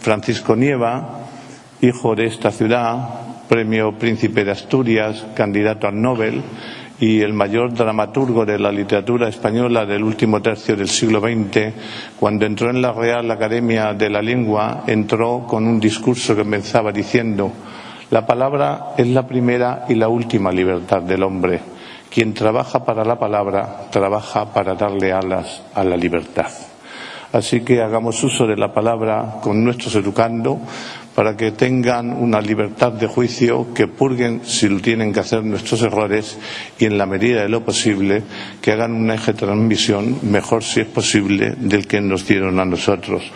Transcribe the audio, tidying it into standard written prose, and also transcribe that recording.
Francisco Nieva, hijo de esta ciudad, premio Príncipe de Asturias, candidato al Nobel y el mayor dramaturgo de la literatura española del último tercio del siglo XX, cuando entró en la Real Academia de la Lengua, entró con un discurso que comenzaba diciendo: la palabra es la primera y la última libertad del hombre. Quien trabaja para la palabra, trabaja para darle alas a la libertad. Así que hagamos uso de la palabra con nuestros educando para que tengan una libertad de juicio, que purguen si lo tienen que hacer nuestros errores y, en la medida de lo posible, que hagan un eje de transmisión mejor, si es posible, del que nos dieron a nosotros.